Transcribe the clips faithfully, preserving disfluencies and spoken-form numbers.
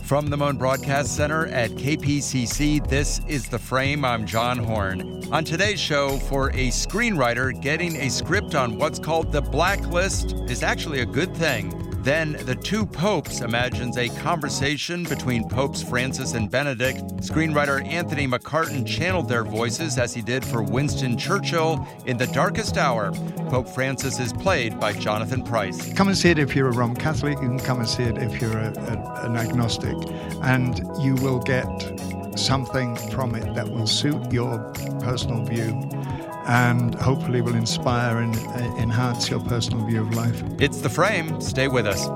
From the Moan Broadcast Center at K P C C, this is The Frame. I'm John Horn. On today's show, for a screenwriter, getting a script on what's called the blacklist is actually a good thing. Then The Two Popes imagines a conversation between Popes Francis and Benedict. Screenwriter Anthony McCarten channeled their voices as he did for Winston Churchill in The Darkest Hour. Pope Francis is played by Jonathan Pryce. Come and see it if you're a Roman Catholic. You can come and see it if you're a, a, an agnostic. And you will get something from it that will suit your personal view and hopefully will inspire and uh, enhance your personal view of life. It's The Frame. Stay with us.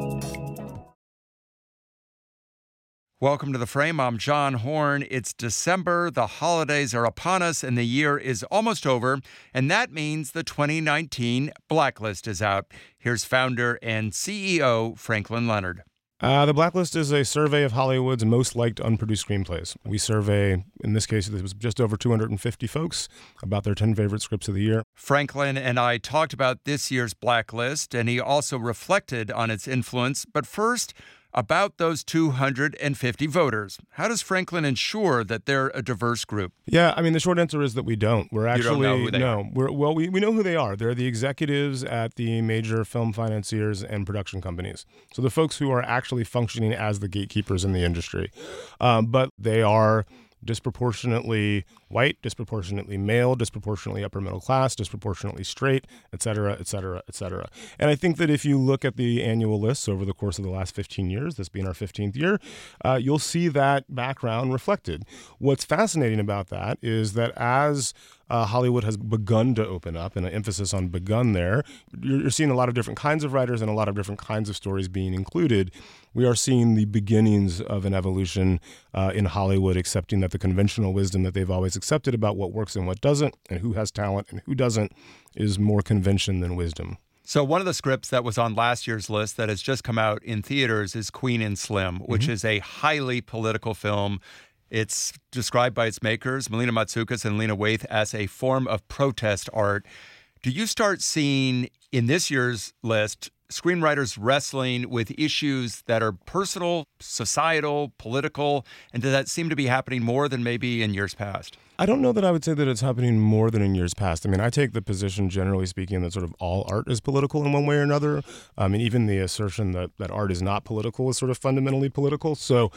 Welcome to The Frame. I'm John Horn. It's December. The holidays are upon us, and the year is almost over. And that means the twenty nineteen Blacklist is out. Here's founder and C E O Franklin Leonard. Uh, the Blacklist is a survey of Hollywood's most liked unproduced screenplays. We survey, in this case, it was just over two hundred fifty folks about their ten favorite scripts of the year. Franklin and I talked about this year's Blacklist, and he also reflected on its influence. But first, about those two hundred fifty voters. How does Franklin ensure that they're a diverse group? Yeah, I mean, the short answer is that we don't. We're actually, you don't know who they no, are. We're, well, we, we know who they are. They're the executives at the major film financiers and production companies. So the folks who are actually functioning as the gatekeepers in the industry. Um, but they are disproportionately white, disproportionately male, disproportionately upper middle class, disproportionately straight, et cetera, et cetera, et cetera. And I think that if you look at the annual lists over the course of the last fifteen years, this being our fifteenth year, uh, you'll see that background reflected. What's fascinating about that is that as Uh, Hollywood has begun to open up, and an emphasis on begun there, you're, you're seeing a lot of different kinds of writers and a lot of different kinds of stories being included. We are seeing the beginnings of an evolution uh, in Hollywood, accepting that the conventional wisdom that they've always accepted about what works and what doesn't, and who has talent and who doesn't, is more convention than wisdom. So one of the scripts that was on last year's list that has just come out in theaters is Queen and Slim, which mm-hmm. is a highly political film. It's described by its makers, Melina Matsoukas and Lena Waithe, as a form of protest art. Do you start seeing in this year's list screenwriters wrestling with issues that are personal, societal, political, and does that seem to be happening more than maybe in years past? I don't know that I would say that it's happening more than in years past. I mean, I take the position, generally speaking, that sort of all art is political in one way or another. I mean, even the assertion that, that art is not political is sort of fundamentally political. So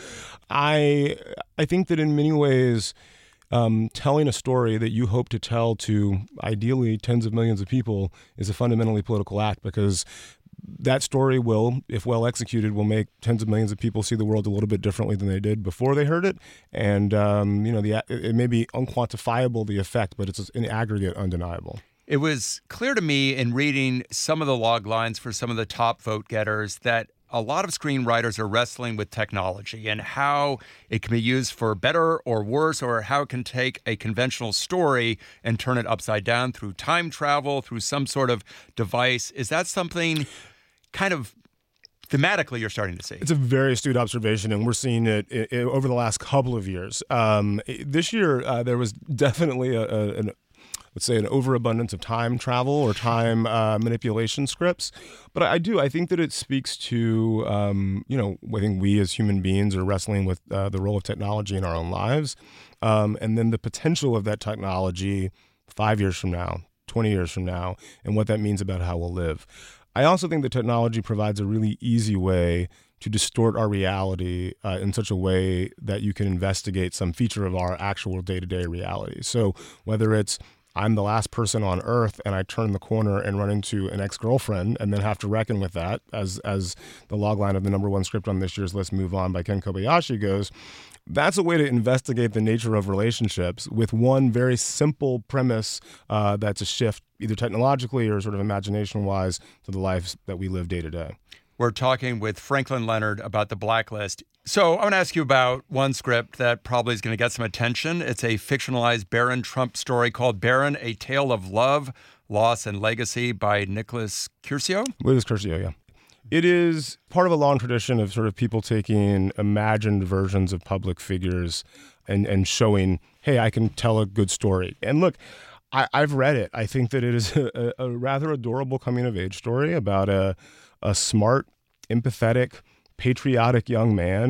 I I think that in many ways, um, telling a story that you hope to tell to ideally tens of millions of people is a fundamentally political act, because that story will, if well executed, will make tens of millions of people see the world a little bit differently than they did before they heard it. And, um, you know, the it may be unquantifiable, the effect, but it's in aggregate undeniable. It was clear to me in reading some of the log lines for some of the top vote getters that a lot of screenwriters are wrestling with technology and how it can be used for better or worse, or how it can take a conventional story and turn it upside down through time travel, through some sort of device. Is that something kind of thematically you're starting to see? It's a very astute observation, and we're seeing it, it, it over the last couple of years. Um, this year, uh, there was definitely a, a, an let's say an overabundance of time travel or time uh, manipulation scripts. But I do, I think that it speaks to, um, you know, I think we as human beings are wrestling with uh, the role of technology in our own lives. Um, and then the potential of that technology five years from now, twenty years from now, and what that means about how we'll live. I also think that technology provides a really easy way to distort our reality uh, in such a way that you can investigate some feature of our actual day-to-day reality. So whether it's I'm the last person on earth and I turn the corner and run into an ex-girlfriend and then have to reckon with that, as as the logline of the number one script on this year's list, Move On by Ken Kobayashi, goes, that's a way to investigate the nature of relationships with one very simple premise uh, that's a shift either technologically or sort of imagination-wise to the lives that we live day to day. We're talking with Franklin Leonard about the Blacklist. So I want to ask you about one script that probably is going to get some attention. It's a fictionalized Barron Trump story called Barron, A Tale of Love, Loss, and Legacy by Nicholas Curcio. Nicholas Curcio, yeah. It is part of a long tradition of sort of people taking imagined versions of public figures and, and showing, hey, I can tell a good story. And look, I, I've read it. I think that it is a, a rather adorable coming-of-age story about a, a smart, empathetic, patriotic young man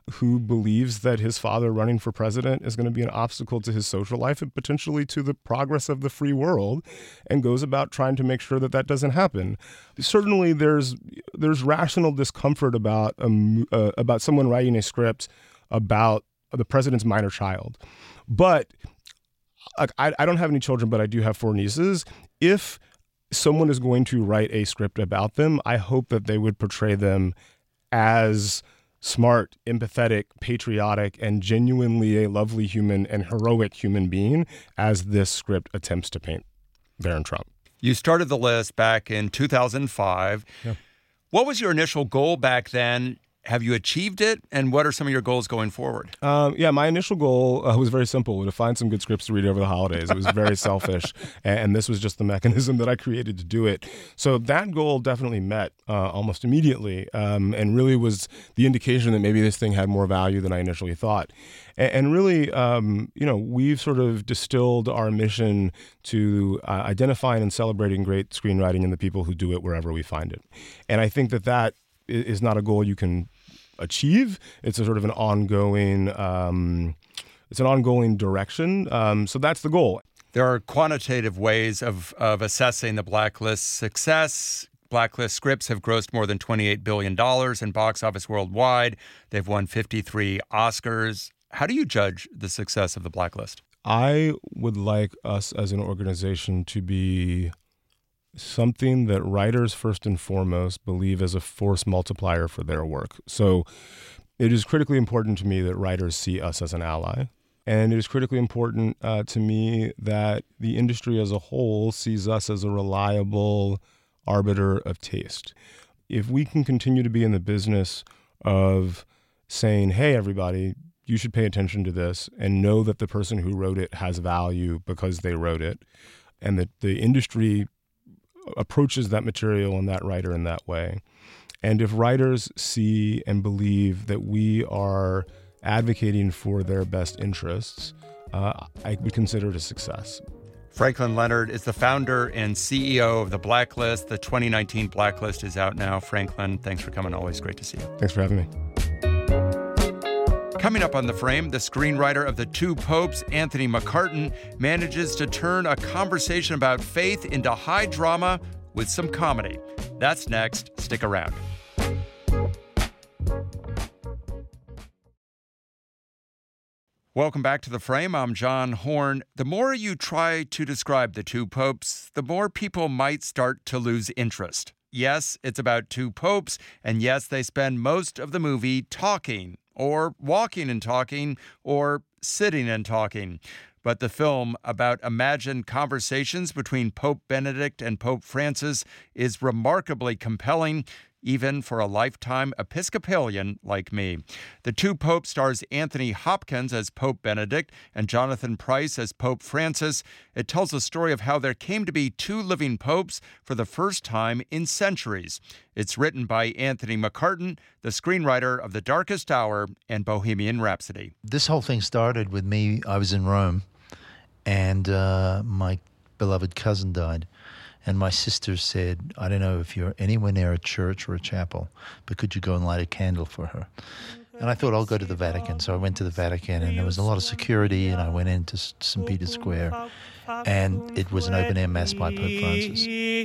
who believes that his father running for president is going to be an obstacle to his social life and potentially to the progress of the free world, and goes about trying to make sure that that doesn't happen. Certainly, there's there's rational discomfort about um, uh, about someone writing a script about the president's minor child. But like, I, I don't have any children, but I do have four nieces. If someone is going to write a script about them, I hope that they would portray them as smart, empathetic, patriotic, and genuinely a lovely human and heroic human being as this script attempts to paint Barron Trump. You started the list back in two thousand five. Yeah. What was your initial goal back then? Have you achieved it? And what are some of your goals going forward? Um, yeah, my initial goal uh, was very simple, to find some good scripts to read over the holidays. It was very selfish, and, and this was just the mechanism that I created to do it. So that goal definitely met uh, almost immediately, um, and really was the indication that maybe this thing had more value than I initially thought. And, and really, um, you know, we've sort of distilled our mission to uh, identifying and celebrating great screenwriting in the people who do it wherever we find it. And I think that that is not a goal you can achieve. It's a sort of an ongoing, um, it's an ongoing direction. Um, so that's the goal. There are quantitative ways of, of assessing the Blacklist's success. Blacklist scripts have grossed more than twenty-eight billion dollars in box office worldwide. They've won fifty-three Oscars. How do you judge the success of the Blacklist? I would like us as an organization to be something that writers first and foremost believe as a force multiplier for their work. So it is critically important to me that writers see us as an ally. And it is critically important uh, to me that the industry as a whole sees us as a reliable arbiter of taste. If we can continue to be in the business of saying, hey, everybody, you should pay attention to this and know that the person who wrote it has value because they wrote it, and that the industry approaches that material and that writer in that way. And if writers see and believe that we are advocating for their best interests, uh, I would consider it a success. Franklin Leonard is the founder and C E O of The Blacklist. The twenty nineteen Blacklist is out now. Franklin, thanks for coming. Always great to see you. Thanks for having me. Coming up on The Frame, the screenwriter of The Two Popes, Anthony McCarten, manages to turn a conversation about faith into high drama with some comedy. That's next. Stick around. Welcome back to The Frame. I'm John Horn. The more you try to describe The Two Popes, the more people might start to lose interest. Yes, it's about two popes, and yes, they spend most of the movie talking, or walking and talking, or sitting and talking. But the film about imagined conversations between Pope Benedict and Pope Francis is remarkably compelling, even for a lifetime Episcopalian like me. The Two Popes stars Anthony Hopkins as Pope Benedict and Jonathan Pryce as Pope Francis. It tells the story of how there came to be two living popes for the first time in centuries. It's written by Anthony McCarten, the screenwriter of The Darkest Hour and Bohemian Rhapsody. This whole thing started with me. I was in Rome, and uh, my beloved cousin died. And my sister said, I don't know if you're anywhere near a church or a chapel, but could you go and light a candle for her? And I thought, I'll go to the Vatican. So I went to the Vatican, and there was a lot of security, and I went into Saint Peter's Square, and it was an open-air mass by Pope Francis.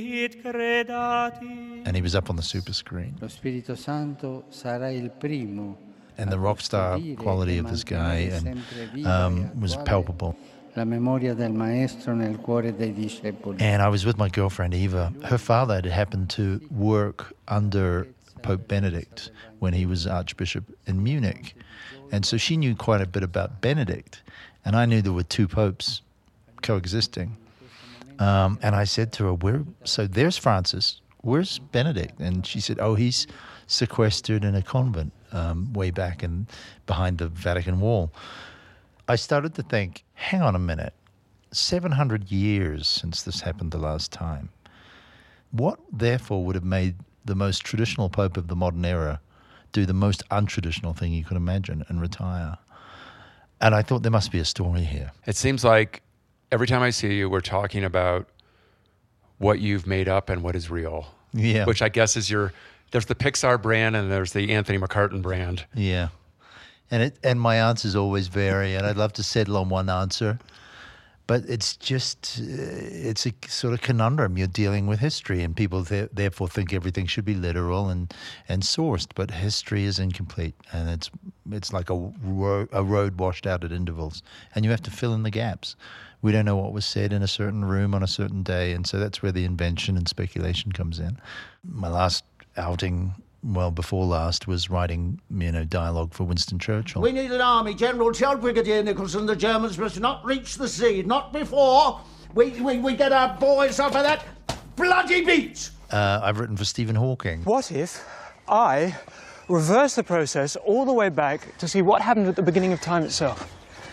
And he was up on the super screen. Lo Spirito Santo sarà il primo. And the rock star quality of this guy and, um, was palpable. La memoria del maestro nel cuore dei discepoli. And I was with my girlfriend Eva. Her father had happened to work under Pope Benedict when he was Archbishop in Munich. And so she knew quite a bit about Benedict. And I knew there were two popes coexisting. Um, and I said to her, Where, so there's Francis, where's Benedict? And she said, oh, he's sequestered in a convent um, way back in behind the Vatican wall. I started to think, hang on a minute, seven hundred years since this happened the last time. What, therefore, would have made the most traditional pope of the modern era do the most untraditional thing you could imagine and retire? And I thought there must be a story here. It seems like every time I see you, we're talking about what you've made up and what is real. Yeah. Which I guess is your, there's the Pixar brand and there's the Anthony McCarten brand. Yeah. and it and my answers always vary, and I'd love to settle on one answer. But it's just, uh, it's a sort of conundrum. You're dealing with history, and people th- therefore think everything should be literal and, and sourced. But history is incomplete, and it's it's like a, ro- a road washed out at intervals, and you have to fill in the gaps. We don't know what was said in a certain room on a certain day, and so that's where the invention and speculation comes in. My last outing, well, before last, was writing, you know, dialogue for Winston Churchill. We need an army. General, tell Brigadier Nicholson the Germans must not reach the sea, not before we, we, we get our boys off of that bloody beach. Uh, I've written for Stephen Hawking. What if I reverse the process all the way back to see what happened at the beginning of time itself?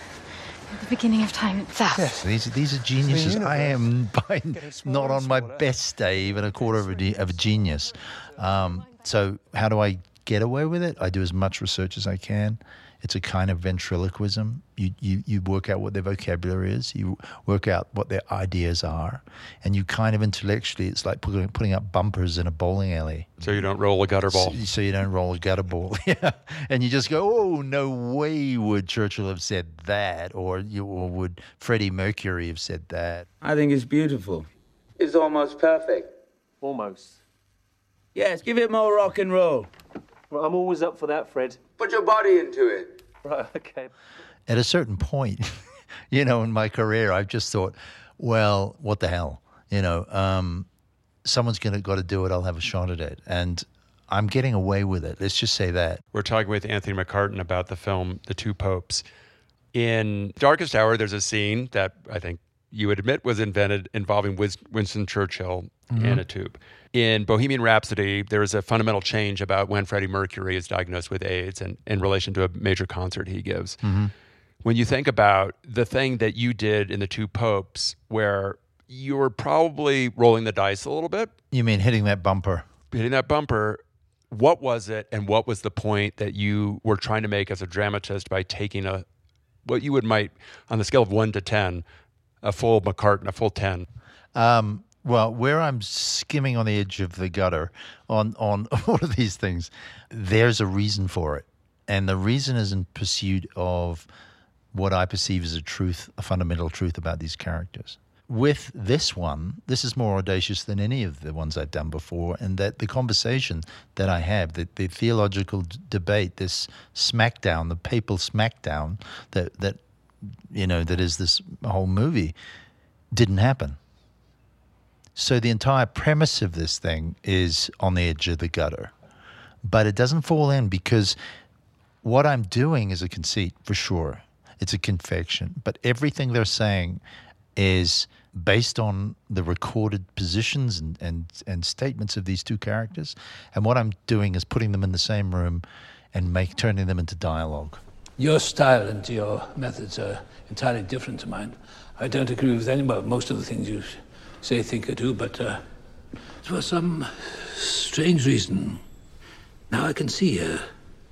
The beginning of time itself. Yes. These are, these are geniuses. I am by, not on my best day, even a quarter of a, of a genius. Um, so how do I get away with it? I do as much research as I can. It's a kind of ventriloquism. You, you, you work out what their vocabulary is. You work out what their ideas are. And you kind of intellectually, it's like putting, putting up bumpers in a bowling alley. So you don't roll a gutter ball. So, so you don't roll a gutter ball. Yeah. And you just go, oh, no way would Churchill have said that. Or, you, or would Freddie Mercury have said that. I think it's beautiful. It's almost perfect. Almost. Yes, give it more rock and roll. Well, I'm always up for that, Fred. Put your body into it. Right, okay. At a certain point, you know, in my career, I've just thought, well, what the hell? You know, um, someone's gonna got to do it. I'll have a shot at it. And I'm getting away with it. Let's just say that. We're talking with Anthony McCarten about the film The Two Popes. In Darkest Hour, there's a scene that I think you would admit was invented involving Winston Churchill mm-hmm. in a tube. In Bohemian Rhapsody, there is a fundamental change about when Freddie Mercury is diagnosed with AIDS and in relation to a major concert he gives. Mm-hmm. When you think about the thing that you did in The Two Popes, where you were probably rolling the dice a little bit. You mean hitting that bumper? Hitting that bumper. What was it, and what was the point that you were trying to make as a dramatist by taking a, what you would might, on the scale of one to ten, a full McCarten, a full ten? Um, well, where I'm skimming on the edge of the gutter on, on all of these things, there's a reason for it. And the reason is in pursuit of what I perceive as a truth, a fundamental truth about these characters. With this one, this is more audacious than any of the ones I've done before, and that the conversation that I have, the, the theological d- debate, this smackdown, the papal smackdown that, that, you know, that is this whole movie, didn't happen. So the entire premise of this thing is on the edge of the gutter. But it doesn't fall in because what I'm doing is a conceit, for sure. It's a confection. But everything they're saying is based on the recorded positions and, and, and statements of these two characters. And what I'm doing is putting them in the same room and make turning them into dialogue. Your style and your methods are entirely different to mine. I don't agree with any, well, most of the things you say, think, or do, but uh, for some strange reason, now I can see a,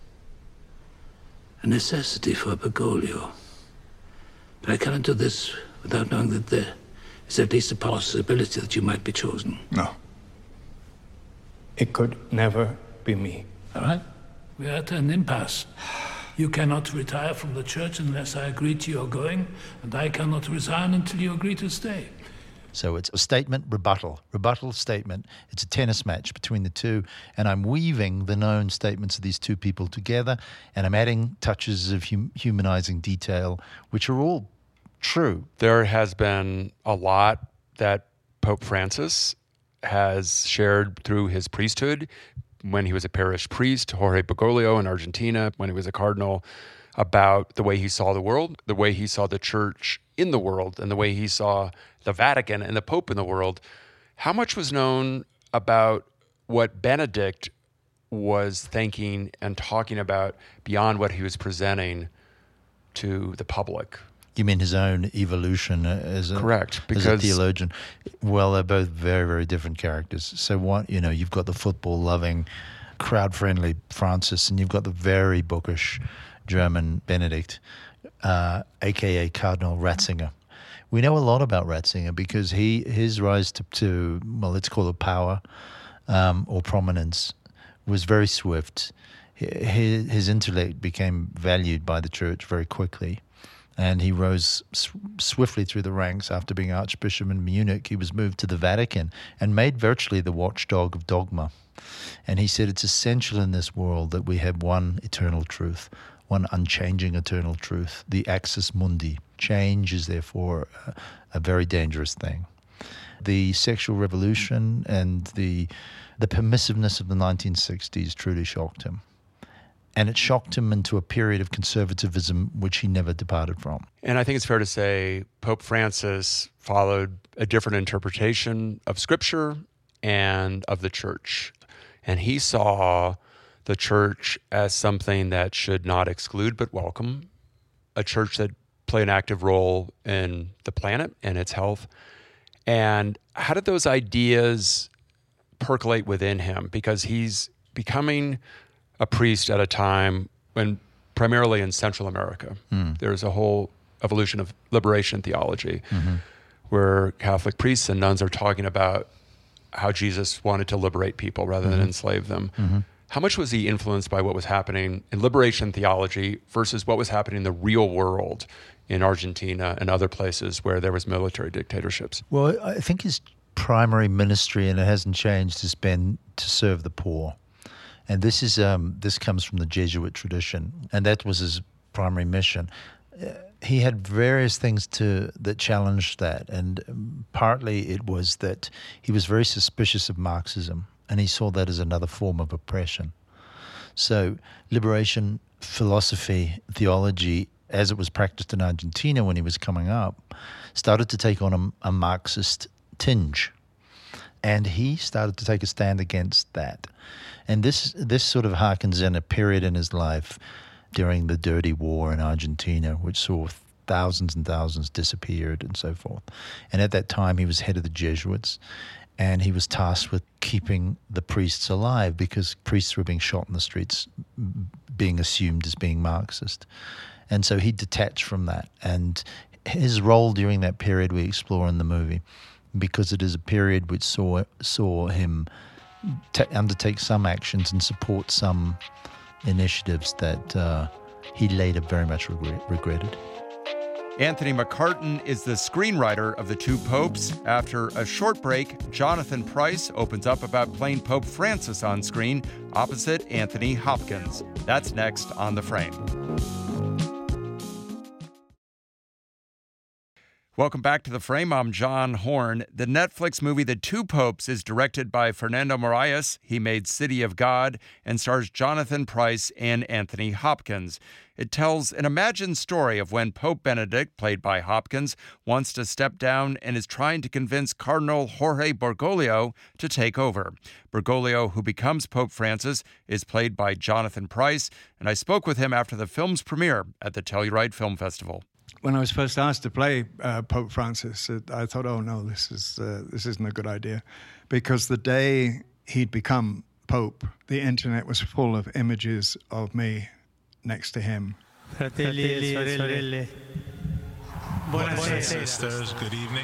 a necessity for Bergoglio. But I cannot do this without knowing that there is at least a possibility that you might be chosen. No. It could never be me. All right? We are at an impasse. You cannot retire from the church unless I agree to your going, and I cannot resign until you agree to stay. So it's a statement, rebuttal, rebuttal, statement. It's a tennis match between the two, and I'm weaving the known statements of these two people together, and I'm adding touches of hum- humanizing detail, which are all true. There has been a lot that Pope Francis has shared through his priesthood when he was a parish priest, Jorge Bergoglio in Argentina, when he was a cardinal, about the way he saw the world, the way he saw the church in the world, and the way he saw the Vatican and the Pope in the world. How much was known about what Benedict was thinking and talking about beyond what he was presenting to the public? You mean his own evolution as a, Correct, because, as a theologian? Well, they're both very, very different characters. So what, you know, you've got the football-loving, crowd-friendly Francis, and you've got the very bookish German Benedict, uh, a k a. Cardinal Ratzinger. We know a lot about Ratzinger because he his rise to, to well, let's call it power um, or prominence was very swift. his, his intellect became valued by the church very quickly. And he rose sw- swiftly through the ranks. After being Archbishop in Munich, he was moved to the Vatican and made virtually the watchdog of dogma. And he said it's essential in this world that we have one eternal truth, one unchanging eternal truth, the axis mundi. Change is therefore a, a very dangerous thing. The sexual revolution and the the permissiveness of the nineteen sixties truly shocked him. And it shocked him into a period of conservatism which he never departed from. And I think it's fair to say Pope Francis followed a different interpretation of Scripture and of the church. And he saw the church as something that should not exclude but welcome, a church that played an active role in the planet and its health. And how did those ideas percolate within him? Because he's becoming a priest at a time when primarily in Central America, mm. there's a whole evolution of liberation theology mm-hmm. where Catholic priests and nuns are talking about how Jesus wanted to liberate people rather mm-hmm. than enslave them. Mm-hmm. How much was he influenced by what was happening in liberation theology versus what was happening in the real world in Argentina and other places where there was military dictatorships? Well, I think his primary ministry, and it hasn't changed, has been to serve the poor. And this is um, this comes from the Jesuit tradition, and that was his primary mission. Uh, he had various things to that challenged that, and um, partly it was that he was very suspicious of Marxism, and he saw that as another form of oppression. So liberation philosophy, theology, as it was practiced in Argentina when he was coming up, started to take on a, a Marxist tinge. And he started to take a stand against that. And this this sort of harkens in a period in his life during the Dirty War in Argentina, which saw thousands and thousands disappeared and so forth. And at that time, he was head of the Jesuits, and he was tasked with keeping the priests alive because priests were being shot in the streets, being assumed as being Marxist. And so he detached from that. And his role during that period we explore in the movie, because it is a period which saw saw him t- undertake some actions and support some initiatives that uh, he later very much regret- regretted. Anthony McCarten is the screenwriter of The Two Popes. After a short break, Jonathan Pryce opens up about playing Pope Francis on screen opposite Anthony Hopkins. That's next on The Frame. Welcome back to The Frame. I'm John Horn. The Netflix movie The Two Popes is directed by Fernando Moraes. He made City of God and stars Jonathan Pryce and Anthony Hopkins. It tells an imagined story of when Pope Benedict, played by Hopkins, wants to step down and is trying to convince Cardinal Jorge Bergoglio to take over. Bergoglio, who becomes Pope Francis, is played by Jonathan Pryce, and I spoke with him after the film's premiere at the Telluride Film Festival. When I was first asked to play uh, Pope Francis, it, I thought, oh no, this is uh, this isn't a good idea, because the day he'd become Pope, the internet was full of images of me next to him. Fratelli e sorelle, buonasera. Sisters, good evening.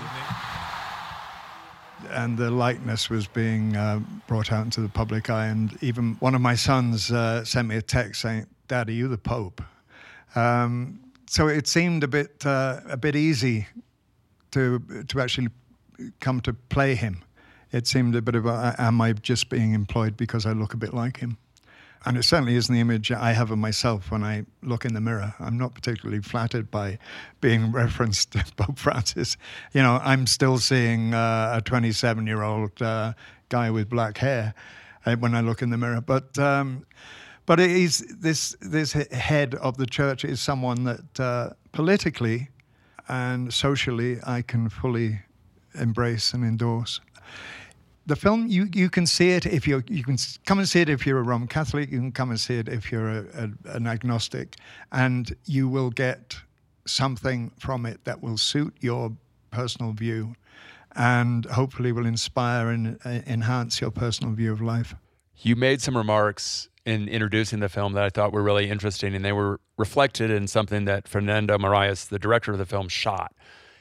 And the likeness was being uh, brought out into the public eye, and even one of my sons uh, sent me a text saying, "Dad, are you the Pope?" Um, So it seemed a bit uh, a bit easy to to actually come to play him. It seemed a bit of a, am I just being employed because I look a bit like him? And it certainly isn't the image I have of myself when I look in the mirror. I'm not particularly flattered by being referenced to Pope Francis. You know, I'm still seeing uh, a twenty-seven-year-old uh, guy with black hair uh, when I look in the mirror. But um, But it is, this this head of the church is someone that uh, politically and socially I can fully embrace and endorse. The film, you, you can see it if you're, you can come and see it if you're a Roman Catholic, you can come and see it if you're a, a, an agnostic, and you will get something from it that will suit your personal view and hopefully will inspire and uh, enhance your personal view of life. You made some remarks in introducing the film that I thought were really interesting, and they were reflected in something that Fernando Moraes, the director of the film, shot.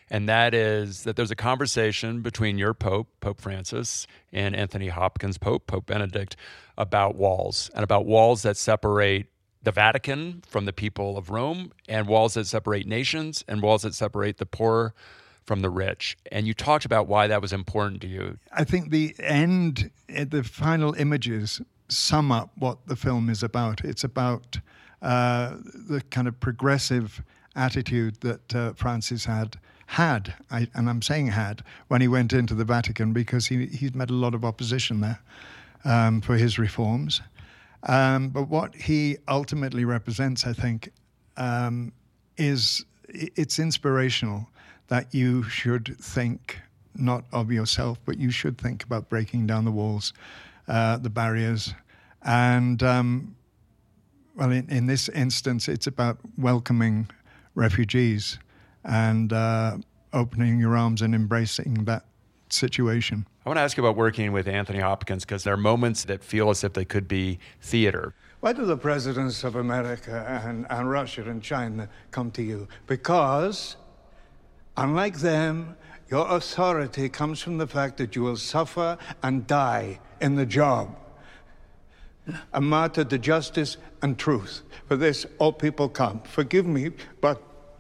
And that is that there's a conversation between your Pope, Pope Francis, and Anthony Hopkins' Pope, Pope Benedict, about walls and about walls that separate the Vatican from the people of Rome, and walls that separate nations, and walls that separate the poor from the rich. And you talked about why that was important to you. I think the end, the final images sum up what the film is about. It's about uh, the kind of progressive attitude that uh, Francis had, had, I, and I'm saying had, when he went into the Vatican, because he, he's met a lot of opposition there um, for his reforms. Um, but what he ultimately represents, I think, um, is it's inspirational that you should think not of yourself, but you should think about breaking down the walls, uh, the barriers. And, um, well, in, in this instance, it's about welcoming refugees and uh, opening your arms and embracing that situation. I want to ask you about working with Anthony Hopkins, because there are moments that feel as if they could be theater. Why do the presidents of America and, and Russia and China come to you? Because, unlike them, your authority comes from the fact that you will suffer and die in the job. A martyr to justice and truth. For this, all people come. Forgive me, but...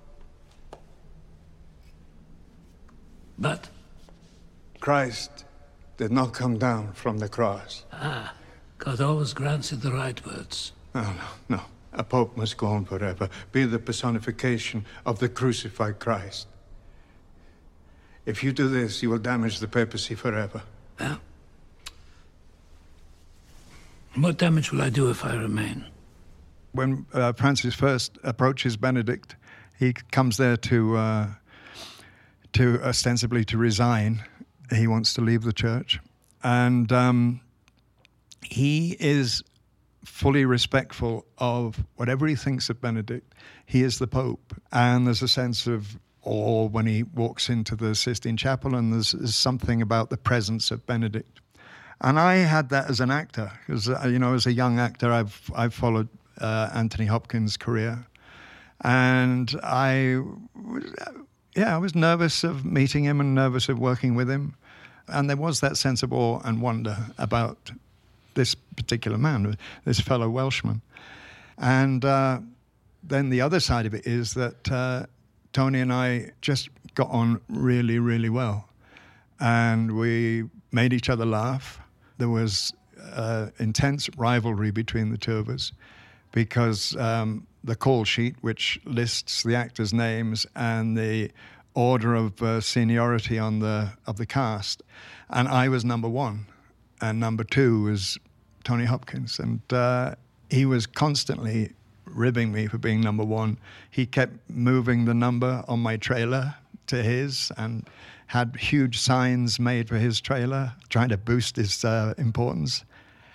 But? Christ did not come down from the cross. Ah, God always grants you the right words. No, no, no. A pope must go on forever, be the personification of the crucified Christ. If you do this, you will damage the papacy forever. Well, what damage will I do if I remain? When uh, Francis first approaches Benedict, he comes there to, uh, to ostensibly to resign. He wants to leave the church. And um, he is fully respectful of whatever he thinks of Benedict. He is the Pope. And there's a sense of awe when he walks into the Sistine Chapel, and there's, there's something about the presence of Benedict. And I had that as an actor, because, uh, you know, as a young actor, I've, I've followed uh, Anthony Hopkins' career. And I was, yeah, I was nervous of meeting him and nervous of working with him. And there was that sense of awe and wonder about this particular man, this fellow Welshman. And uh, then the other side of it is that uh, Tony and I just got on really, really well. And we made each other laugh. There was uh, intense rivalry between the two of us because um, the call sheet, which lists the actors' names and the order of uh, seniority on the of the cast, and I was number one, and number two was Tony Hopkins, and uh, he was constantly ribbing me for being number one. He kept moving the number on my trailer to his, and had huge signs made for his trailer, trying to boost his uh, importance.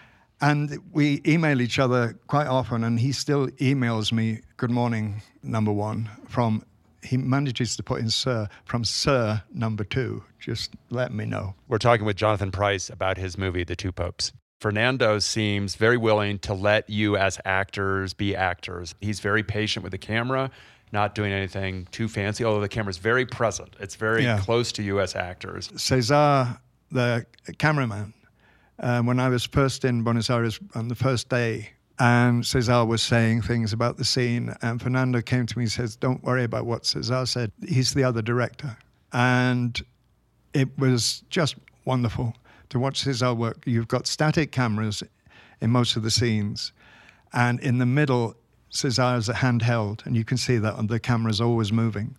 And we email each other quite often, and he still emails me, "Good morning, number one," from he manages to put in Sir, from Sir number two. Just let me know. We're talking with Jonathan Pryce about his movie, The Two Popes. Fernando seems very willing to let you as actors be actors. He's very patient with the camera, not doing anything too fancy, although the camera's very present. It's very yeah. close to you as actors. Cesar, the cameraman, uh, when I was first in Buenos Aires on the first day, and Cesar was saying things about the scene, and Fernando came to me and says, "Don't worry about what Cesar said. He's the other director." And it was just wonderful to watch Cesar work. You've got static cameras in most of the scenes, and in the middle, Cesar is a handheld, and you can see that the camera's always moving.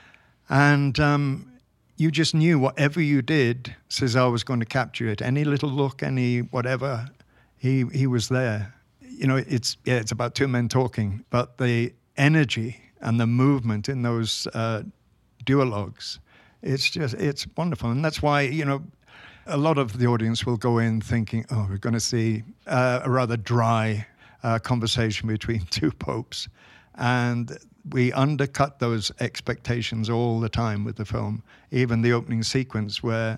And um, you just knew whatever you did, Cesar was going to capture it. Any little look, any whatever, he he was there. You know, it's yeah, it's about two men talking, but the energy and the movement in those uh, duologues, it's just, it's wonderful. And that's why, you know, a lot of the audience will go in thinking, oh, we're going to see uh, a rather dry uh, conversation between two popes. And we undercut those expectations all the time with the film. Even the opening sequence where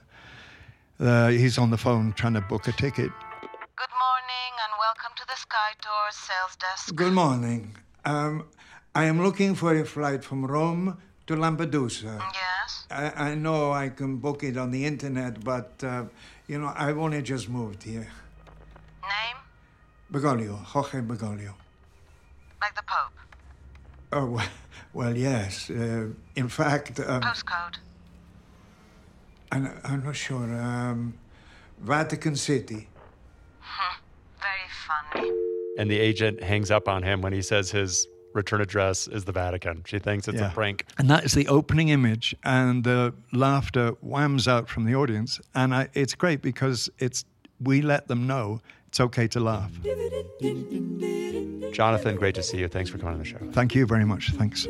uh, he's on the phone trying to book a ticket. Good morning and welcome to the Sky Tours sales desk. Good morning. Um, I am looking for a flight from Rome to Lampedusa. Yes? I, I know I can book it on the internet, but, uh, you know, I've only just moved here. Name? Bergoglio, Jorge Bergoglio. Like the Pope? Oh, well, well yes. Uh, in fact... Um, Postcode? I'm, I'm not sure. Um, Vatican City. Very funny. And the agent hangs up on him when he says his return address is the Vatican. She thinks it's yeah. a prank. And that is the opening image, and the laughter whams out from the audience. And I, it's great because it's we let them know it's okay to laugh. Jonathan, great to see you. Thanks for coming on the show. Thank you very much. Thanks.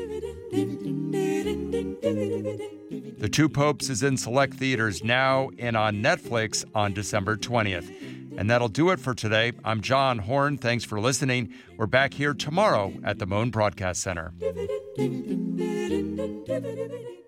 The Two Popes is in select theaters now and on Netflix on December twentieth. And that'll do it for today. I'm John Horn. Thanks for listening. We're back here tomorrow at the Mohn Broadcast Center.